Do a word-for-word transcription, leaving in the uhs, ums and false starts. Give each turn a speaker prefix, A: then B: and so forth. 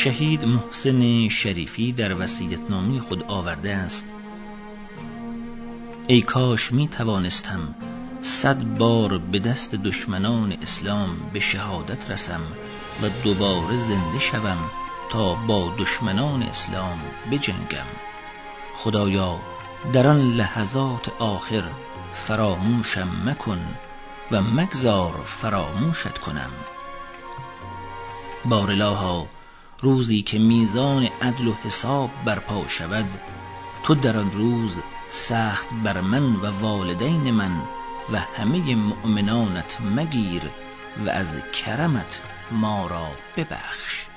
A: شهید محسن شریفی در وصیت‌نامه خود آورده است: ای کاش می توانستم صد بار به دست دشمنان اسلام به شهادت رسم و دوباره زنده شوم تا با دشمنان اسلام بجنگم. خدایا در آن لحظات آخر فراموشم مکن و مگذار فراموشت کنم. بارالها، روزی که میزان عدل و حساب برپا شود، تو در آن روز سخت بر من و والدین من و همه مؤمنانت مگیر و از کرمت ما را ببخش.